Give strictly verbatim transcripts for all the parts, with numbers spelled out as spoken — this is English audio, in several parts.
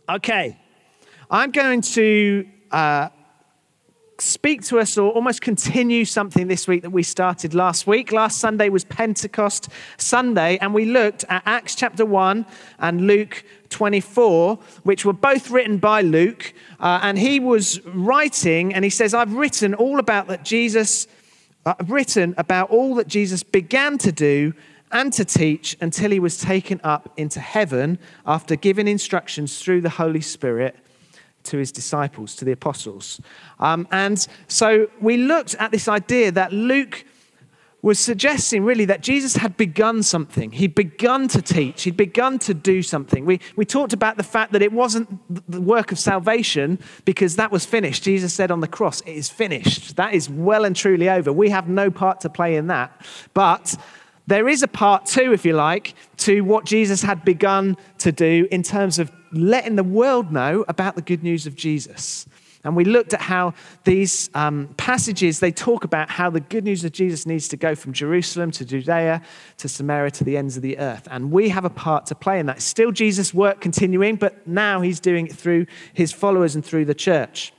Okay, I'm going to uh, speak to us or almost continue something this week that we started last week. Last Sunday was Pentecost Sunday, and we looked at Acts chapter one and Luke twenty-four, which were both written by Luke. Uh, and he was writing, and he says, I've written all about that Jesus, uh, I've written about all that Jesus began to do and to teach until he was taken up into heaven after giving instructions through the Holy Spirit to his disciples, to the apostles. Um, and so we looked at this idea that Luke was suggesting really that Jesus had begun something. He'd begun to teach. He'd begun to do something. We, we talked about the fact that it wasn't the work of salvation because that was finished. Jesus said on the cross, it is finished. That is well and truly over. We have no part to play in that. But there is a part two, if you like, to what Jesus had begun to do in terms of letting the world know about the good news of Jesus. And we looked at how these um, passages, they talk about how the good news of Jesus needs to go from Jerusalem to Judea to Samaria to the ends of the earth. And we have a part to play in that. It's still Jesus' work continuing, but now he's doing it through his followers and through the church.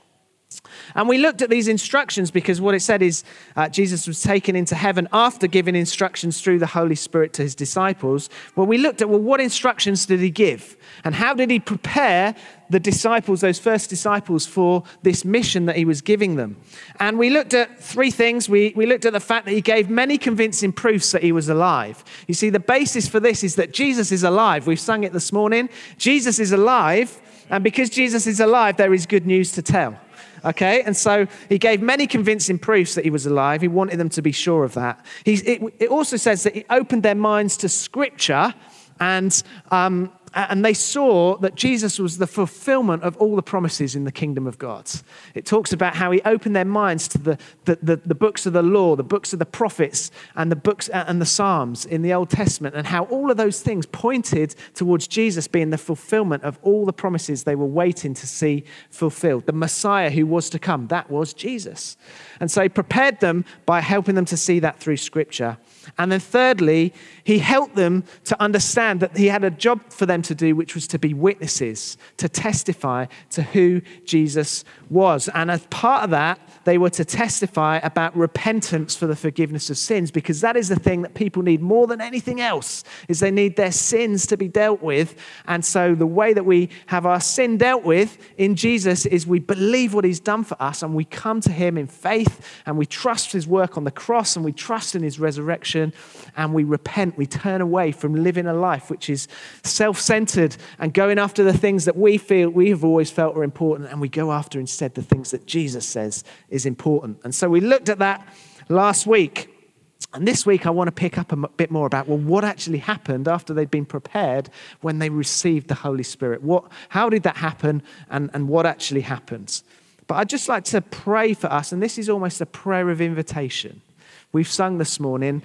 And we looked at these instructions because what it said is uh, Jesus was taken into heaven after giving instructions through the Holy Spirit to his disciples. Well, we looked at, well, what instructions did he give? And how did he prepare the disciples, those first disciples, for this mission that he was giving them? And we looked at three things. We, we looked at the fact that he gave many convincing proofs that he was alive. You see, the basis for this is that Jesus is alive. We've sung it this morning. Jesus is alive. And because Jesus is alive, there is good news to tell. Okay, and so he gave many convincing proofs that he was alive. He wanted them to be sure of that. He's, it, it also says that he opened their minds to Scripture, and um, and they saw that Jesus was the fulfillment of all the promises in the kingdom of God. It talks about how he opened their minds to the, the, the, the books of the law, the books of the prophets, and the books and the Psalms in the Old Testament, and how all of those things pointed towards Jesus being the fulfillment of all the promises they were waiting to see fulfilled. The Messiah who was to come, that was Jesus. And so he prepared them by helping them to see that through Scripture. And then thirdly, he helped them to understand that he had a job for them to do, which was to be witnesses, to testify to who Jesus was. And as part of that, they were to testify about repentance for the forgiveness of sins, because that is the thing that people need more than anything else, is they need their sins to be dealt with. And so the way that we have our sin dealt with in Jesus is we believe what he's done for us, and we come to him in faith, and we trust his work on the cross, and we trust in his resurrection, and we repent. We turn away from living a life which is self-centered and going after the things that we feel we have always felt are important, and we go after instead the things that Jesus says is important. And so we looked at that last week. And this week I want to pick up a bit more about, well, what actually happened after they'd been prepared when they received the Holy Spirit. What, how did that happen, and, and what actually happens? But I'd just like to pray for us, and this is almost a prayer of invitation. We've sung this morning,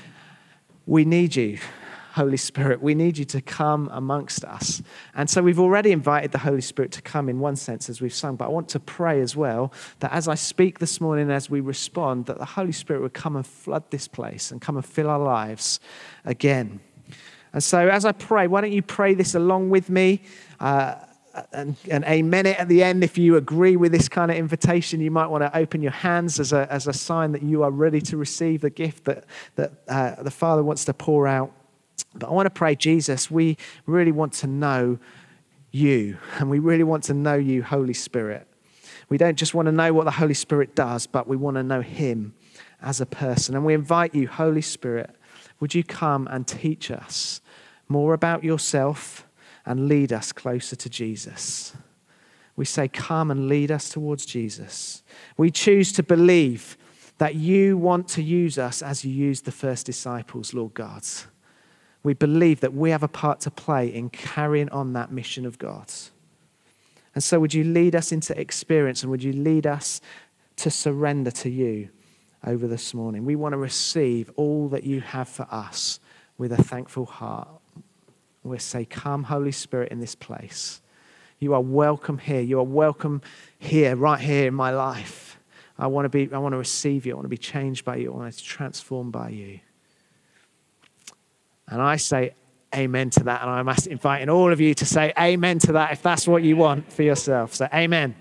we need you, Holy Spirit. We need you to come amongst us. And so we've already invited the Holy Spirit to come in one sense as we've sung, but I want to pray as well that as I speak this morning, as we respond, that the Holy Spirit would come and flood this place and come and fill our lives again. And so as I pray, why don't you pray this along with me? Uh, And, and amen it at the end. If you agree with this kind of invitation, you might want to open your hands as a as a sign that you are ready to receive the gift that, that uh, the Father wants to pour out. But I want to pray, Jesus, we really want to know you, and we really want to know you, Holy Spirit. We don't just want to know what the Holy Spirit does, but we want to know him as a person. And we invite you, Holy Spirit, would you come and teach us more about yourself and lead us closer to Jesus. We say, come and lead us towards Jesus. We choose to believe that you want to use us as you used the first disciples, Lord God. We believe that we have a part to play in carrying on that mission of God. And so would you lead us into experience, and would you lead us to surrender to you over this morning? We want to receive all that you have for us with a thankful heart. We'll say, come, Holy Spirit, in this place. You are welcome here. You are welcome here, right here in my life. I want to be, I want to receive you. I want to be changed by you. I want to be transformed by you. And I say, amen to that. And I'm inviting all of you to say amen to that if that's what you want for yourself. So amen.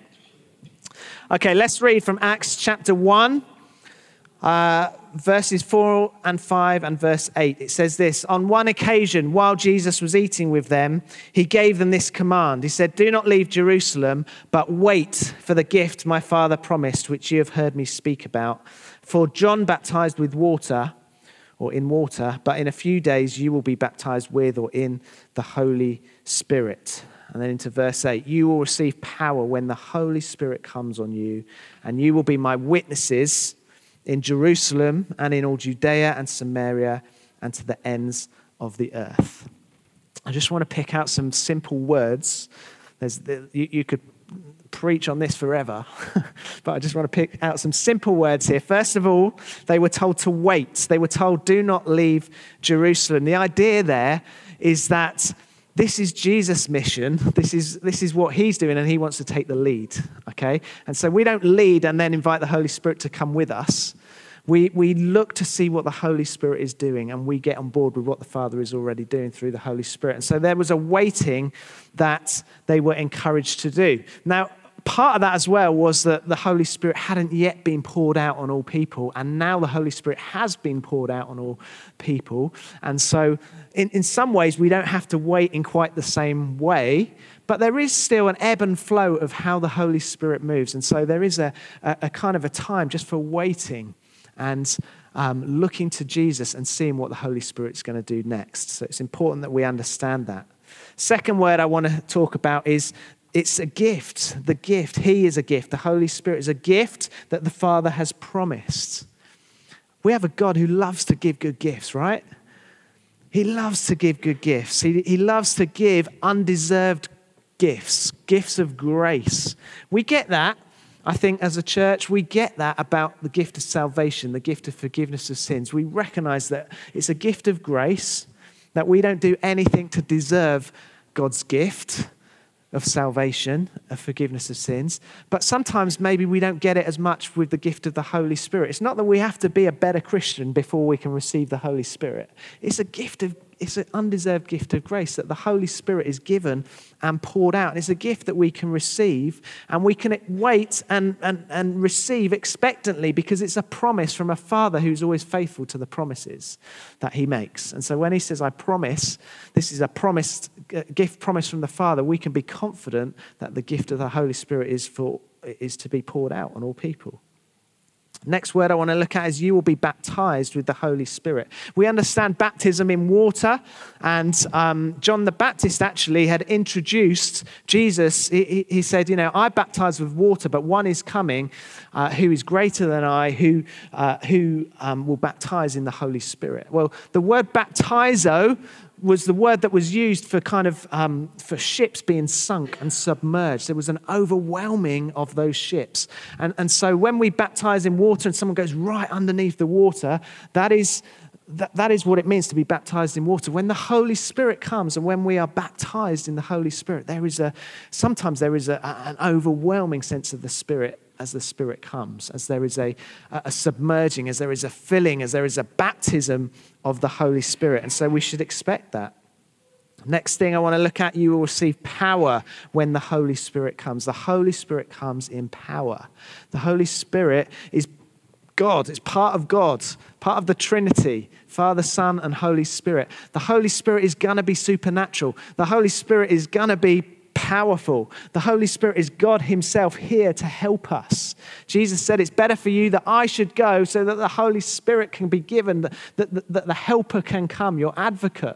Okay, let's read from Acts chapter one, uh, verses four and five and verse eight. It says this: on one occasion, while Jesus was eating with them, he gave them this command. He said, do not leave Jerusalem, but wait for the gift my Father promised, which you have heard me speak about. For John baptized with water, or in water, but in a few days you will be baptized with or in the Holy Spirit. And then into verse eight, you will receive power when the Holy Spirit comes on you, and you will be my witnesses in Jerusalem and in all Judea and Samaria and to the ends of the earth. I just want to pick out some simple words. There's, you, you could preach on this forever, but I just want to pick out some simple words here. First of all, they were told to wait. They were told, do not leave Jerusalem. The idea there is that this is Jesus' mission. This is this is what he's doing, and he wants to take the lead, okay? And so we don't lead and then invite the Holy Spirit to come with us. We we look to see what the Holy Spirit is doing, and we get on board with what the Father is already doing through the Holy Spirit. And so there was a waiting that they were encouraged to do. Now, part of that as well was that the Holy Spirit hadn't yet been poured out on all people, and now the Holy Spirit has been poured out on all people. And so in, in some ways, we don't have to wait in quite the same way, but there is still an ebb and flow of how the Holy Spirit moves. And so there is a, a, a kind of a time just for waiting and um, looking to Jesus and seeing what the Holy Spirit's going to do next. So it's important that we understand that. Second word I want to talk about is it's a gift. The gift. He is a gift. The Holy Spirit is a gift that the Father has promised. We have a God who loves to give good gifts, right? He loves to give good gifts. He, he loves to give undeserved gifts, gifts of grace. We get that, I think, as a church. We get that about the gift of salvation, the gift of forgiveness of sins. We recognize that it's a gift of grace, that we don't do anything to deserve God's gift of salvation, of forgiveness of sins. But sometimes maybe we don't get it as much with the gift of the Holy Spirit. It's not that we have to be a better Christian before we can receive the Holy Spirit. It's a gift of, it's an undeserved gift of grace that the Holy Spirit is given and poured out. And it's a gift that we can receive, and we can wait and, and, and receive expectantly, because it's a promise from a Father who's always faithful to the promises that he makes. And so when he says, I promise, this is a promised a gift promise from the Father, we can be confident that the gift of the Holy Spirit is for is to be poured out on all people. Next word I want to look at is you will be baptized with the Holy Spirit. We understand baptism in water, and um, John the Baptist actually had introduced Jesus. He, he said, you know, I baptize with water, but one is coming uh, who is greater than I, who, uh, who um, will baptize in the Holy Spirit. Well, the word baptizo was the word that was used for kind of um, for ships being sunk and submerged. There was an overwhelming of those ships. And, and so when we baptize in water and someone goes right underneath the water, that is that, that is what it means to be baptized in water. When the Holy Spirit comes and when we are baptized in the Holy Spirit, there is a sometimes there is a, an overwhelming sense of the Spirit as the Spirit comes, as there is a, a submerging, as there is a filling, as there is a baptism of the Holy Spirit. And so we should expect that. Next thing I want to look at, you will receive power when the Holy Spirit comes. The Holy Spirit comes in power. The Holy Spirit is God. It's part of God, part of the Trinity, Father, Son, and Holy Spirit. The Holy Spirit is going to be supernatural. The Holy Spirit is going to be powerful. The Holy Spirit is God himself here to help us. Jesus said, it's better for you that I should go so that the Holy Spirit can be given, that, that, that the helper can come, your advocate.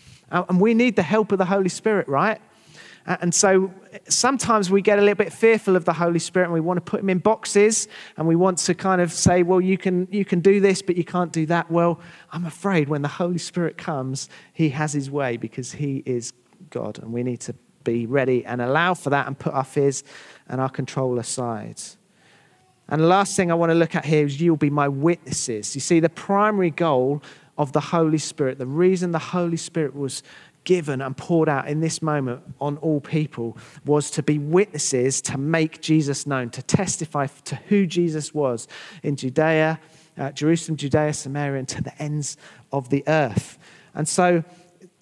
And we need the help of the Holy Spirit, right? And so sometimes we get a little bit fearful of the Holy Spirit, and we want to put him in boxes, and we want to kind of say, well, you can you can do this, but you can't do that. Well, I'm afraid when the Holy Spirit comes, he has his way, because he is God, and we need to be ready and allow for that and put our fears and our control aside. And the last thing I want to look at here is you'll be my witnesses. You see, the primary goal of the Holy Spirit, the reason the Holy Spirit was given and poured out in this moment on all people, was to be witnesses, to make Jesus known, to testify to who Jesus was in Judea, uh, Jerusalem, Judea, Samaria, and to the ends of the earth. And so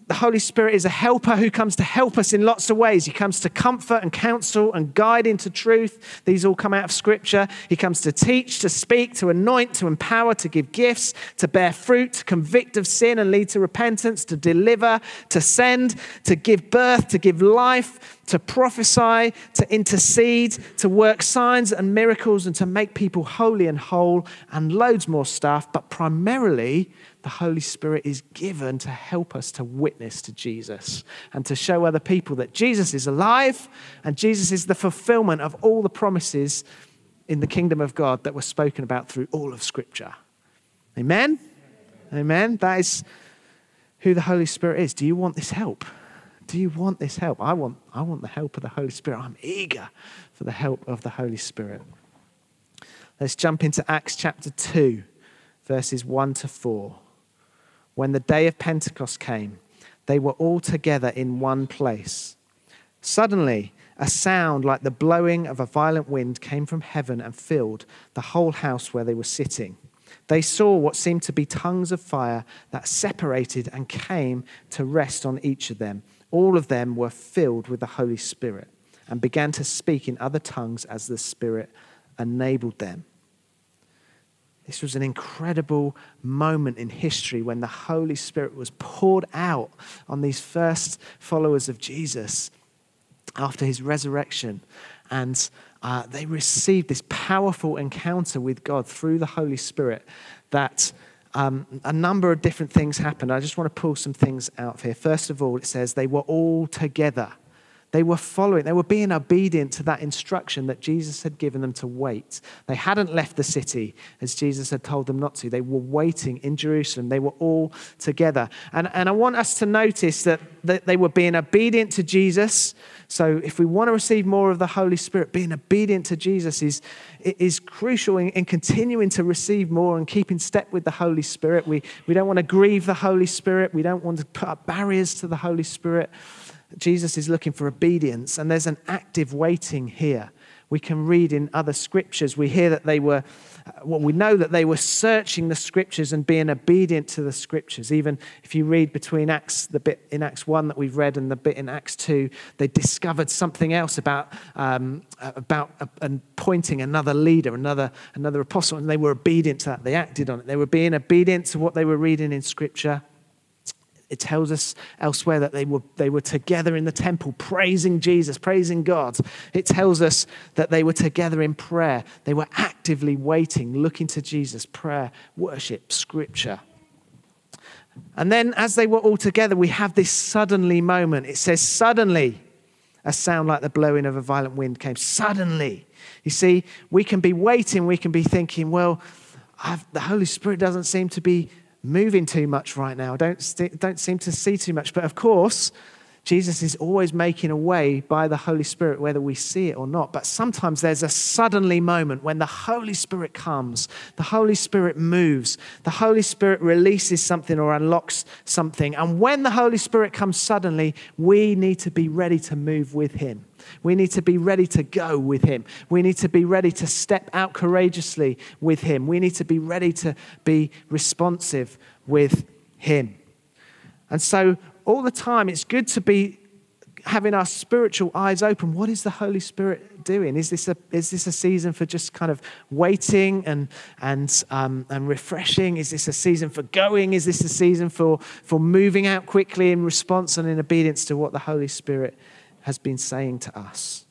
the Holy Spirit is a helper who comes to help us in lots of ways. He comes to comfort and counsel and guide into truth. These all come out of Scripture. He comes to teach, to speak, to anoint, to empower, to give gifts, to bear fruit, to convict of sin and lead to repentance, to deliver, to send, to give birth, to give life, to prophesy, to intercede, to work signs and miracles, and to make people holy and whole, and loads more stuff. But primarily, the Holy Spirit is given to help us to witness to Jesus and to show other people that Jesus is alive and Jesus is the fulfillment of all the promises in the kingdom of God that were spoken about through all of Scripture. Amen? Amen? That is who the Holy Spirit is. Do you want this help? Do you want this help? I want, I want the help of the Holy Spirit. I'm eager for the help of the Holy Spirit. Let's jump into Acts chapter two, verses one to four. When the day of Pentecost came, they were all together in one place. Suddenly, a sound like the blowing of a violent wind came from heaven and filled the whole house where they were sitting. They saw what seemed to be tongues of fire that separated and came to rest on each of them. All of them were filled with the Holy Spirit and began to speak in other tongues as the Spirit enabled them. This was an incredible moment in history when the Holy Spirit was poured out on these first followers of Jesus after his resurrection. And uh, they received this powerful encounter with God through the Holy Spirit that um, a number of different things happened. I just want to pull some things out here. First of all, it says they were all together. They were following, they were being obedient to that instruction that Jesus had given them to wait. They hadn't left the city as Jesus had told them not to. They were waiting in Jerusalem. They were all together. And, and I want us to notice that, that they were being obedient to Jesus. So if we want to receive more of the Holy Spirit, being obedient to Jesus is, is crucial in, in continuing to receive more and keep in step with the Holy Spirit. We, we don't want to grieve the Holy Spirit. We don't want to put up barriers to the Holy Spirit. Jesus is looking for obedience, and there's an active waiting here. We can read in other scriptures. We hear that they were, well, we know that they were searching the scriptures and being obedient to the scriptures. Even if you read between Acts, the bit in Acts one that we've read and the bit in Acts two, they discovered something else about um, about uh, and pointing another leader, another another apostle, and they were obedient to that. They acted on it. They were being obedient to what they were reading in scripture. It tells us elsewhere that they were they were together in the temple, praising Jesus, praising God. It tells us that they were together in prayer. They were actively waiting, looking to Jesus, prayer, worship, scripture. And then as they were all together, we have this suddenly moment. It says, suddenly, a sound like the blowing of a violent wind came. Suddenly. You see, we can be waiting, we can be thinking, well, I've, the Holy Spirit doesn't seem to be moving too much right now. Don't st- don't seem to see too much. But of course, Jesus is always making a way by the Holy Spirit, whether we see it or not. But sometimes there's a suddenly moment when the Holy Spirit comes, the Holy Spirit moves, the Holy Spirit releases something or unlocks something. And when the Holy Spirit comes suddenly, we need to be ready to move with him. We need to be ready to go with him. We need to be ready to step out courageously with him. We need to be ready to be responsive with him. And so all the time, it's good to be having our spiritual eyes open. What is the Holy Spirit doing? Is this a is this a season for just kind of waiting and and um, and refreshing? Is this a season for going? Is this a season for for moving out quickly in response and in obedience to what the Holy Spirit has been saying to us?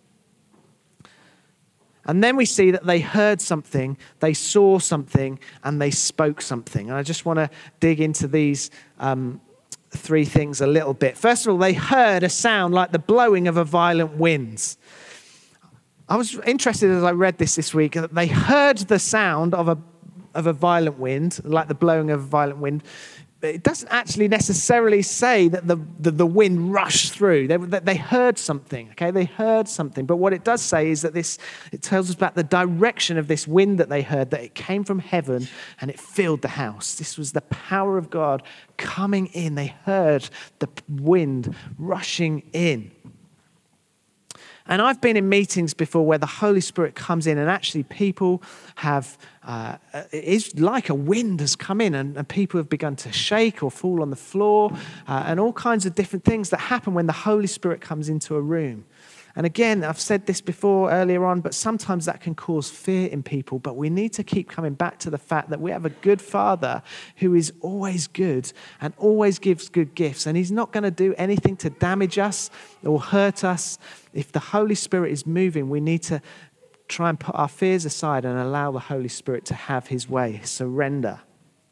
And then we see that they heard something, they saw something, and they spoke something. And I just want to dig into these um, three things a little bit. First of all, they heard a sound like the blowing of a violent wind. I was interested as I read this this week that they heard the sound of a of a violent wind, like the blowing of a violent wind. It doesn't actually necessarily say that the, the, the wind rushed through. They, they heard something, okay? They heard something. But what it does say is that this, it tells us about the direction of this wind that they heard, that it came from heaven and it filled the house. This was the power of God coming in. They heard the wind rushing in. And I've been in meetings before where the Holy Spirit comes in and actually people have, uh, it's like a wind has come in and, and people have begun to shake or fall on the floor uh, and all kinds of different things that happen when the Holy Spirit comes into a room. And again, I've said this before earlier on, but sometimes that can cause fear in people. But we need to keep coming back to the fact that we have a good Father who is always good and always gives good gifts. And he's not going to do anything to damage us or hurt us. If the Holy Spirit is moving, we need to try and put our fears aside and allow the Holy Spirit to have his way, surrender.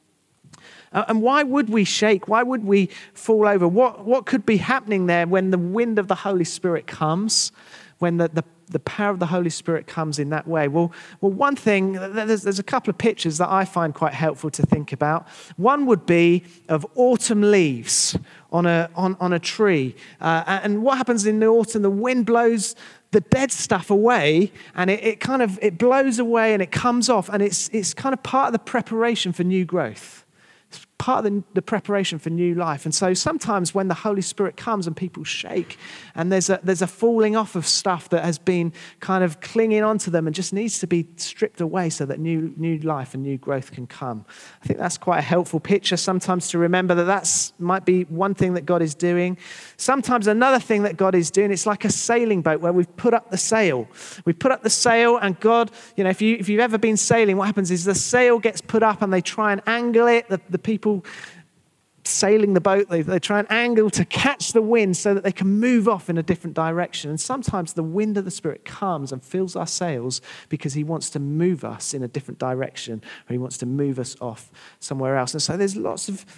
And why would we shake? Why would we fall over? What, what could be happening there when the wind of the Holy Spirit comes, when the, the, the power of the Holy Spirit comes in that way? Well, well, one thing, there's, there's a couple of pictures that I find quite helpful to think about. One would be of autumn leaves on a, on, on a tree. Uh, and what happens in the autumn, the wind blows the dead stuff away, and it, it kind of, it blows away and it comes off, and it's, it's kind of part of the preparation for new growth. It's part of the, the preparation for new life. And so sometimes when the Holy Spirit comes and people shake and there's a, there's a falling off of stuff that has been kind of clinging onto them and just needs to be stripped away so that new, new life and new growth can come. I think that's quite a helpful picture sometimes to remember that that might be one thing that God is doing. Sometimes another thing that God is doing, it's like a sailing boat where we've put up the sail. We've put up the sail and God, you know, if, you, if you've ever been sailing, what happens is the sail gets put up and they try and angle it. The, the people sailing the boat, they, they try and angle to catch the wind so that they can move off in a different direction. And sometimes the wind of the Spirit comes and fills our sails because he wants to move us in a different direction, or he wants to move us off somewhere else. And so there's lots of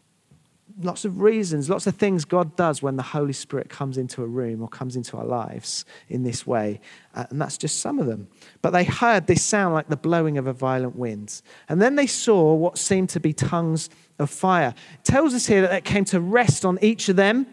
lots of reasons, lots of things God does when the Holy Spirit comes into a room or comes into our lives in this way. Uh, and that's just some of them. But they heard this sound like the blowing of a violent wind. And then they saw what seemed to be tongues of fire. It tells us here that it came to rest on each of them.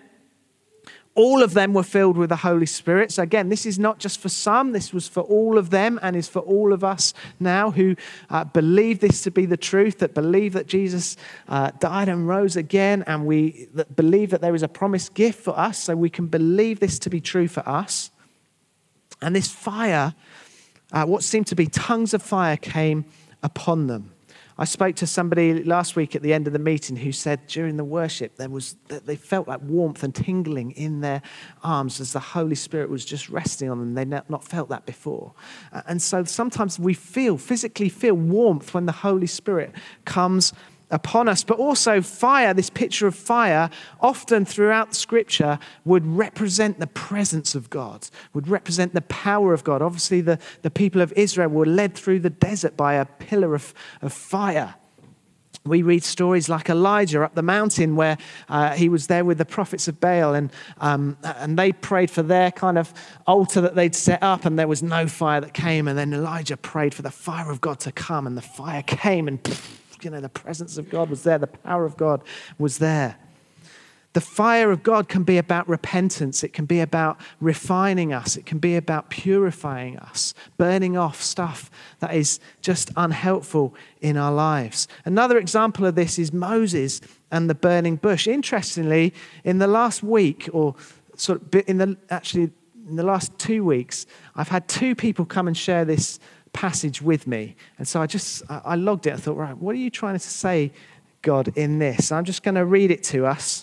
All of them were filled with the Holy Spirit. So again, this is not just for some. This was for all of them and is for all of us now who uh, believe this to be the truth, that believe that Jesus uh, died and rose again, and we that believe that there is a promised gift for us, so we can believe this to be true for us. And this fire, uh, what seemed to be tongues of fire, came upon them. I spoke to somebody last week at the end of the meeting who said during the worship there was they felt like warmth and tingling in their arms as the Holy Spirit was just resting on them. They'd not felt that before. And so sometimes we feel, physically feel warmth when the Holy Spirit comes upon us. But also fire, this picture of fire, often throughout Scripture would represent the presence of God, would represent the power of God. Obviously, the, the people of Israel were led through the desert by a pillar of, of fire. We read stories like Elijah up the mountain where uh, he was there with the prophets of Baal, and um, and they prayed for their kind of altar that they'd set up, and there was no fire that came. And then Elijah prayed for the fire of God to come, and the fire came, and pff, you know, the presence of God was there. The power of God was there. The fire of God can be about repentance. It can be about refining us. It can be about purifying us, burning off stuff that is just unhelpful in our lives. Another example of this is Moses and the burning bush. Interestingly, in the last week, or sort of in the actually in the last two weeks, I've had two people come and share this passage with me. And so I just, I logged it. I thought, right, what are you trying to say, God, in this? I'm just going to read it to us.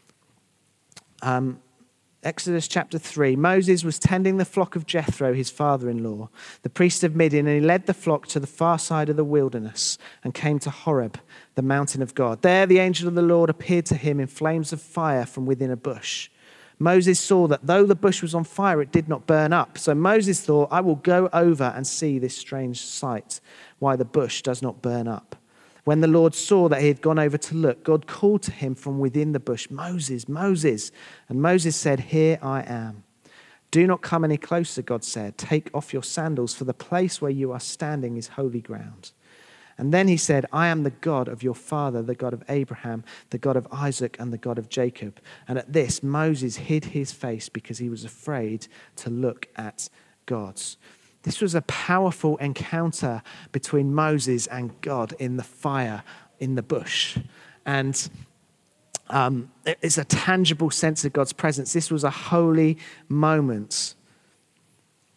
Um, Exodus chapter three. Moses was tending the flock of Jethro, his father-in-law, the priest of Midian, and he led the flock to the far side of the wilderness and came to Horeb, the mountain of God. There the angel of the Lord appeared to him in flames of fire from within a bush. Moses saw that though the bush was on fire, it did not burn up. So Moses thought, I will go over and see this strange sight, why the bush does not burn up. When the Lord saw that he had gone over to look, God called to him from within the bush, Moses, Moses. And Moses said, here I am. Do not come any closer, God said. Take off your sandals, for the place where you are standing is holy ground. And then he said, I am the God of your father, the God of Abraham, the God of Isaac, and the God of Jacob. And at this, Moses hid his face because he was afraid to look at God. This was a powerful encounter between Moses and God in the fire, in the bush. And um, it's a tangible sense of God's presence. This was a holy moment.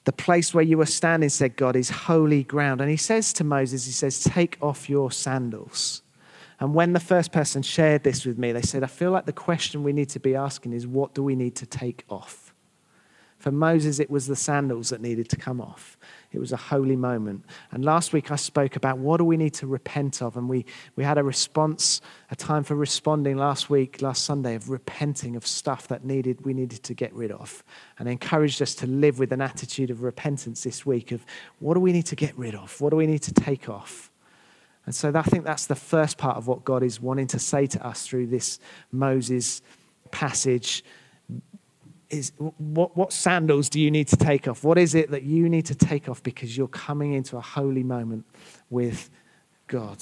The place where you are standing, said God, is holy ground. And he says to Moses, he says, take off your sandals. And when the first person shared this with me, they said, I feel like the question we need to be asking is, what do we need to take off? For Moses, it was the sandals that needed to come off. It was a holy moment. And last week I spoke about what do we need to repent of. And we, we had a response, a time for responding last week, last Sunday, of repenting of stuff that needed we needed to get rid of. And I encouraged us to live with an attitude of repentance this week of what do we need to get rid of? What do we need to take off? And so I think that's the first part of what God is wanting to say to us through this Moses passage. Is what, what sandals do you need to take off? What is it that you need to take off because you're coming into a holy moment with God?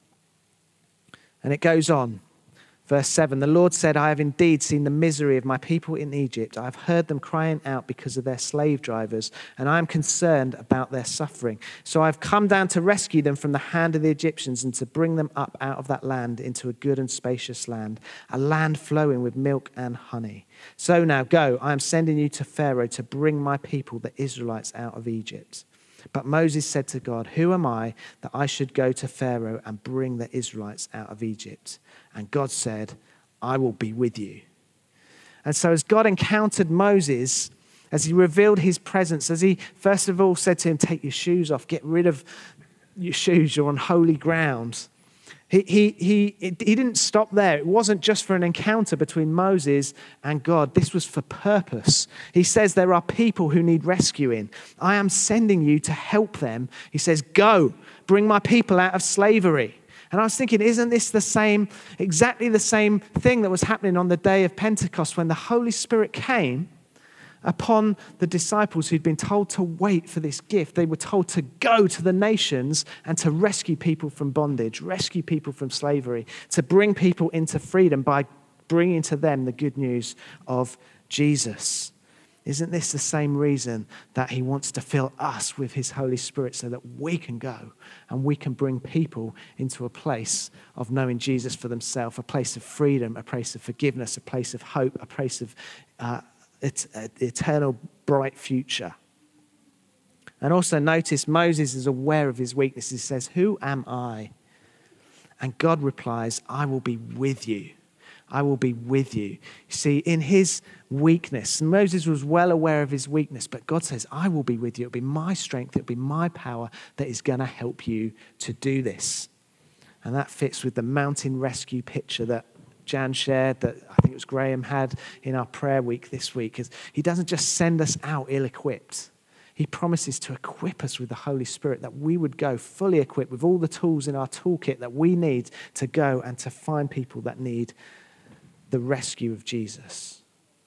And it goes on. Verse seven, the Lord said, I have indeed seen the misery of my people in Egypt. I have heard them crying out because of their slave drivers, and I am concerned about their suffering. So I've come down to rescue them from the hand of the Egyptians and to bring them up out of that land into a good and spacious land, a land flowing with milk and honey. So now go, I am sending you to Pharaoh to bring my people, the Israelites, out of Egypt. But Moses said to God, who am I that I should go to Pharaoh and bring the Israelites out of Egypt? And God said, I will be with you. And so as God encountered Moses, as he revealed his presence, as he first of all said to him, take your shoes off, get rid of your shoes, you're on holy ground. He, he, he, he didn't stop there. It wasn't just for an encounter between Moses and God. This was for purpose. He says there are people who need rescuing. I am sending you to help them. He says, go, bring my people out of slavery. And I was thinking, isn't this the same, exactly the same thing that was happening on the day of Pentecost when the Holy Spirit came upon the disciples who'd been told to wait for this gift? They were told to go to the nations and to rescue people from bondage, rescue people from slavery, to bring people into freedom by bringing to them the good news of Jesus. Isn't this the same reason that he wants to fill us with his Holy Spirit so that we can go and we can bring people into a place of knowing Jesus for themselves, a place of freedom, a place of forgiveness, a place of hope, a place of uh, It's an eternal bright future. And also notice Moses is aware of his weaknesses. He says, who am I? And God replies, I will be with you. I will be with you. You see, in his weakness, Moses was well aware of his weakness, but God says, I will be with you. It'll be my strength, it'll be my power that is going to help you to do this. And that fits with the mountain rescue picture that Jan shared, that I think it was Graham had in our prayer week this week. Is he doesn't just send us out ill-equipped. He promises to equip us with the Holy Spirit, that we would go fully equipped with all the tools in our toolkit that we need to go and to find people that need the rescue of Jesus.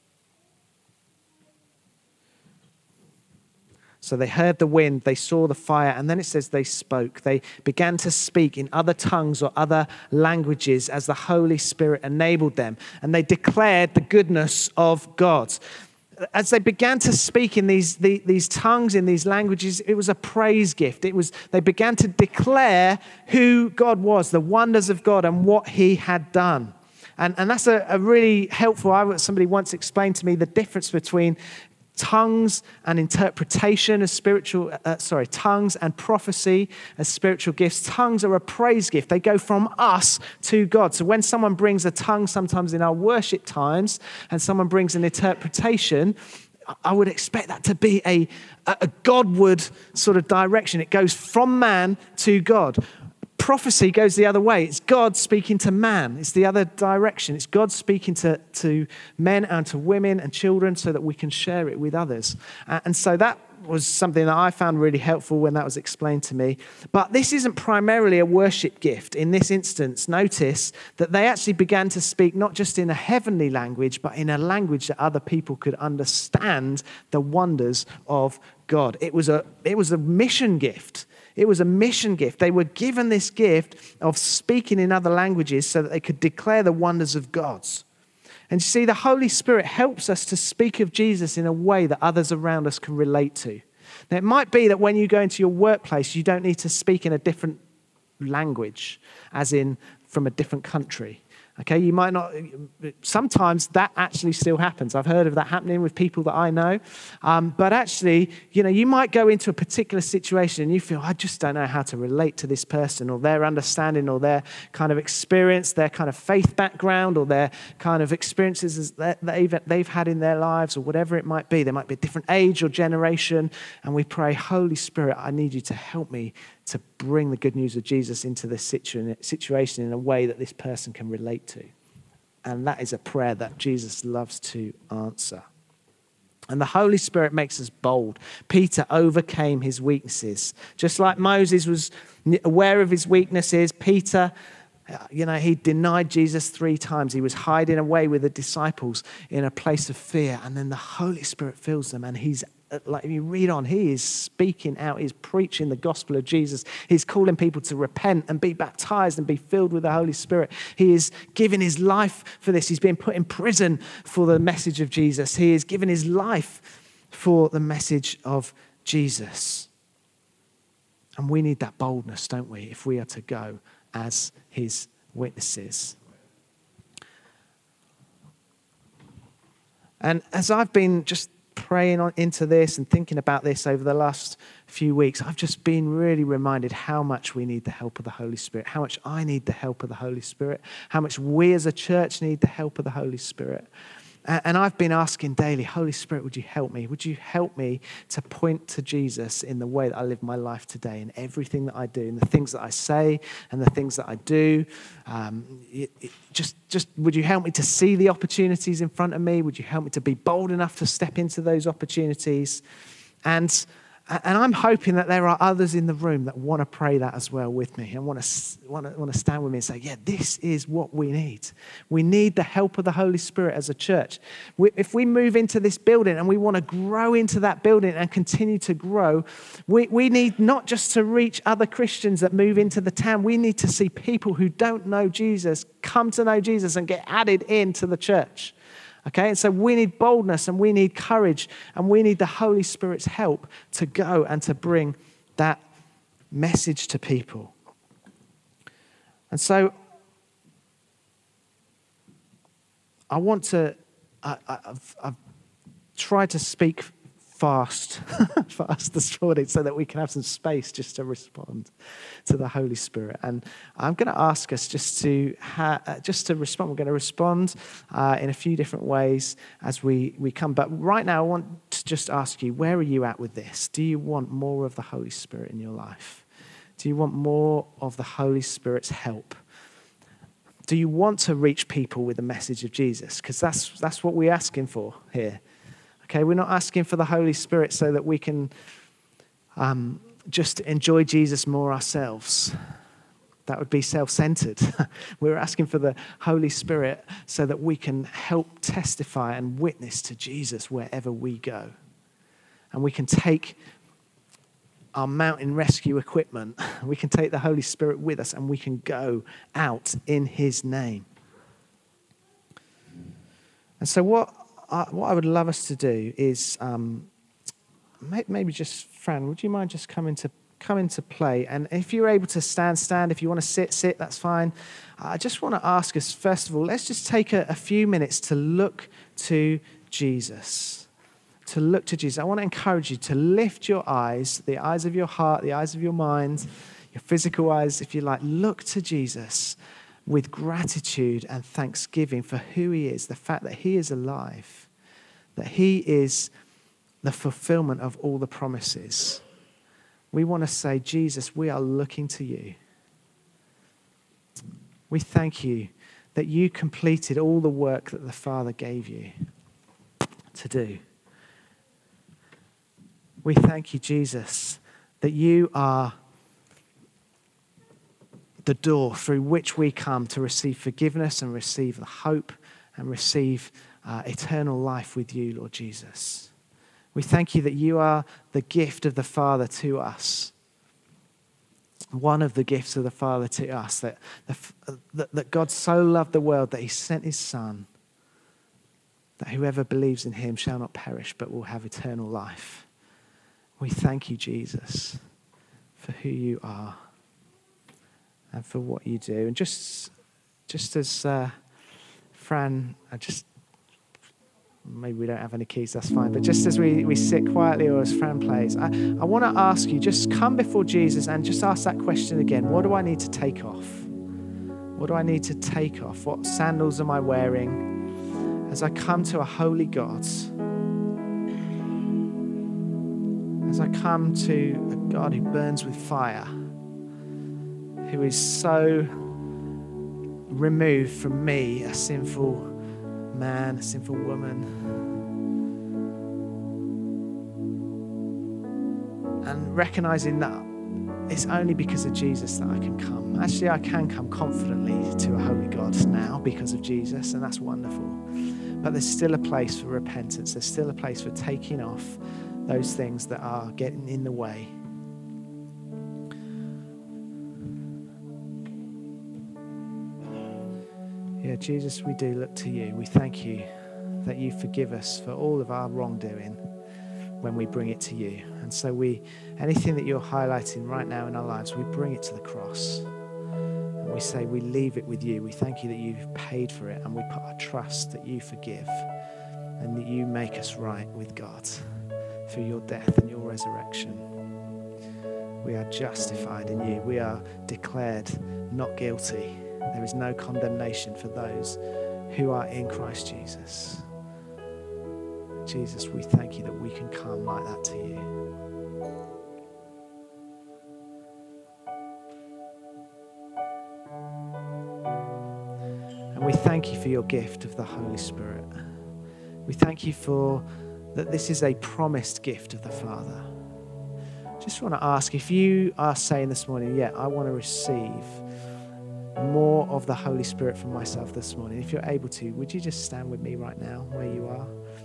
So they heard the wind, they saw the fire, and then it says they spoke. They began to speak in other tongues or other languages as the Holy Spirit enabled them. And they declared the goodness of God. As they began to speak in these, the, these tongues, in these languages, it was a praise gift. It was, they began to declare who God was, the wonders of God and what he had done. And, and that's a, a really helpful, I, somebody once explained to me the difference between tongues and interpretation as spiritual, uh, sorry, tongues and prophecy as spiritual gifts. Tongues are a praise gift. They go from us to God. So when someone brings a tongue, sometimes in our worship times, and someone brings an interpretation, I would expect that to be a, a Godward sort of direction. It goes from man to God. Prophecy goes the other way. It's God speaking to man. It's the other direction. It's God speaking to, to men and to women and children so that we can share it with others. Uh, and so that was something that I found really helpful when that was explained to me. But this isn't primarily a worship gift. In this instance, notice that they actually began to speak not just in a heavenly language, but in a language that other people could understand the wonders of God. It was a, it was a mission gift. It was a mission gift. They were given this gift of speaking in other languages so that they could declare the wonders of God. And you see, the Holy Spirit helps us to speak of Jesus in a way that others around us can relate to. Now, it might be that when you go into your workplace, you don't need to speak in a different language, as in from a different country. Okay, you might not, sometimes that actually still happens. I've heard of that happening with people that I know. Um, but actually, you know, you might go into a particular situation and you feel, I just don't know how to relate to this person or their understanding or their kind of experience, their kind of faith background or their kind of experiences that they've, they've had in their lives or whatever it might be. There might be a different age or generation. And we pray, Holy Spirit, I need you to help me to bring the good news of Jesus into this situ- situation in a way that this person can relate to. And that is a prayer that Jesus loves to answer. And the Holy Spirit makes us bold. Peter overcame his weaknesses. Just like Moses was aware of his weaknesses, Peter, you know, he denied Jesus three times. He was hiding away with the disciples in a place of fear. And then the Holy Spirit fills them and he's like if you read on, he is speaking out, he's preaching the gospel of Jesus. He's calling people to repent and be baptized and be filled with the Holy Spirit. He is giving his life for this. He's been put in prison for the message of Jesus. He is giving his life for the message of Jesus. And we need that boldness, don't we, if we are to go as his witnesses. And as I've been just praying on into this and thinking about this over the last few weeks, I've just been really reminded how much we need the help of the Holy Spirit, how much I need the help of the Holy Spirit, how much we as a church need the help of the Holy Spirit. And I've been asking daily, Holy Spirit, would you help me? Would you help me to point to Jesus in the way that I live my life today, in everything that I do, in the things that I say and the things that I do? Um, it, it, just, just would you help me to see the opportunities in front of me? Would you help me to be bold enough to step into those opportunities? And And I'm hoping that there are others in the room that want to pray that as well with me and want to, want to, want to stand with me and say, yeah, this is what we need. We need the help of the Holy Spirit as a church. We, if we move into this building and we want to grow into that building and continue to grow, we, we need not just to reach other Christians that move into the town. We need to see people who don't know Jesus come to know Jesus and get added into the church. Okay, and so we need boldness and we need courage and we need the Holy Spirit's help to go and to bring that message to people. And so I want to, I, I've, I've tried to speak fast, fast this morning so that we can have some space just to respond to the Holy Spirit. And I'm going to ask us just to ha- just to respond. We're going to respond uh, in a few different ways as we, we come. But right now, I want to just ask you, where are you at with this? Do you want more of the Holy Spirit in your life? Do you want more of the Holy Spirit's help? Do you want to reach people with the message of Jesus? Because that's that's what we're asking for here. Okay, we're not asking for the Holy Spirit so that we can um, just enjoy Jesus more ourselves. That would be self-centered. We're asking for the Holy Spirit so that we can help testify and witness to Jesus wherever we go. And we can take our mountain rescue equipment, we can take the Holy Spirit with us and we can go out in his name. And so what I, what I would love us to do is um, maybe just, Fran, would you mind just coming to come into play? And if you're able to stand, stand. If you want to sit, sit, that's fine. I just want to ask us, first of all, let's just take a, a few minutes to look to Jesus. To look to Jesus. I want to encourage you to lift your eyes, the eyes of your heart, the eyes of your mind, your physical eyes, if you like. Look to Jesus with gratitude and thanksgiving for who he is, the fact that he is alive, that he is the fulfillment of all the promises. We want to say, Jesus, we are looking to you. We thank you that you completed all the work that the Father gave you to do. We thank you, Jesus, that you are the door through which we come to receive forgiveness and receive the hope and receive uh, eternal life with you, Lord Jesus. We thank you that you are the gift of the Father to us. One of the gifts of the Father to us, that, that, that God so loved the world that he sent his Son, that whoever believes in him shall not perish but will have eternal life. We thank you, Jesus, for who you are and for what you do. And just, just as uh, Fran, I just, maybe we don't have any keys, that's fine. But just as we, we sit quietly or as Fran plays, I, I want to ask you, just come before Jesus and just ask that question again. What do I need to take off? What do I need to take off? What sandals am I wearing as I come to a holy God? As I come to a God who burns with fire, who is so removed from me, a sinful man, a sinful woman. And recognizing that it's only because of Jesus that I can come. Actually, I can come confidently to a holy God now because of Jesus, and that's wonderful. But there's still a place for repentance. There's still a place for taking off those things that are getting in the way. Yeah, Jesus, we do look to you. We thank you that you forgive us for all of our wrongdoing when we bring it to you. And so we, anything that you're highlighting right now in our lives, we bring it to the cross. And we say we leave it with you. We thank you that you've paid for it, and we put our trust that you forgive and that you make us right with God through your death and your resurrection. We are justified in you. We are declared not guilty. There is no condemnation for those who are in Christ Jesus. Jesus, we thank you that we can come like that to you. And we thank you for your gift of the Holy Spirit. We thank you for that this is a promised gift of the Father. Just want to ask, if you are saying this morning, yeah, I want to receive more of the Holy Spirit from myself this morning. If you're able to, would you just stand with me right now where you are?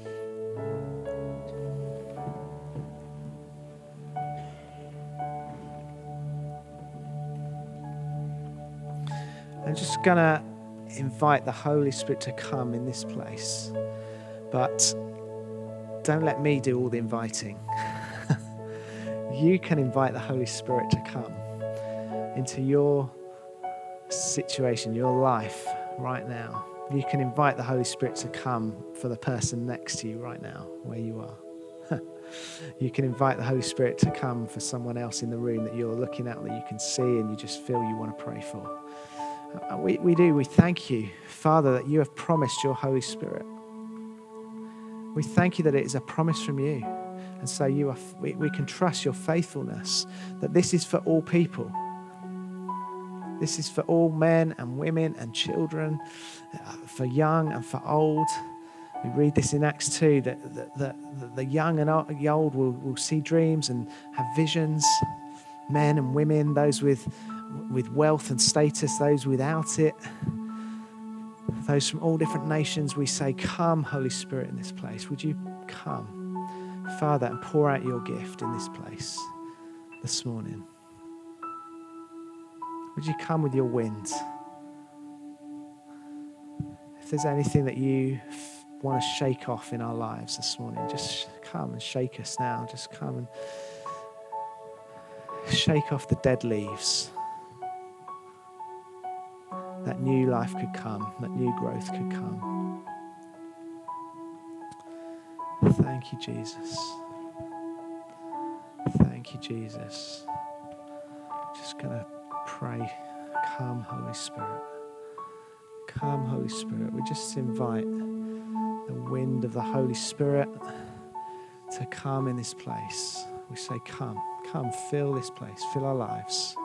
I'm just going to invite the Holy Spirit to come in this place. But don't let me do all the inviting. You can invite the Holy Spirit to come into your situation, your life right now. You can invite the Holy Spirit to come for the person next to you right now, where you are. You can invite the Holy Spirit to come for someone else in the room that you're looking at, that you can see and you just feel you want to pray for. We, we do. We thank you, Father, that you have promised your Holy Spirit. We thank you that it is a promise from you. And so you are, we, we can trust your faithfulness, that this is for all people. This is for all men and women and children, uh, for young and for old. We read this in Acts two, that, that, that, that the young and old will, will see dreams and have visions. Men and women, those with, with wealth and status, those without it. Those from all different nations, we say, come, Holy Spirit, in this place. Would you come, Father, and pour out your gift in this place this morning? Would you come with your wind? If there's anything that you f- want to shake off in our lives this morning, just come and shake us now. Just come and shake off the dead leaves. That new life could come, that new growth could come. Thank you, Jesus. Thank you, Jesus. Just going to pray, come, Holy Spirit. Come, Holy Spirit. We just invite the wind of the Holy Spirit to come in this place. We say, come, come, fill this place, fill our lives.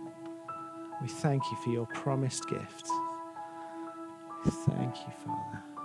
We thank you for your promised gift. Thank you, Father.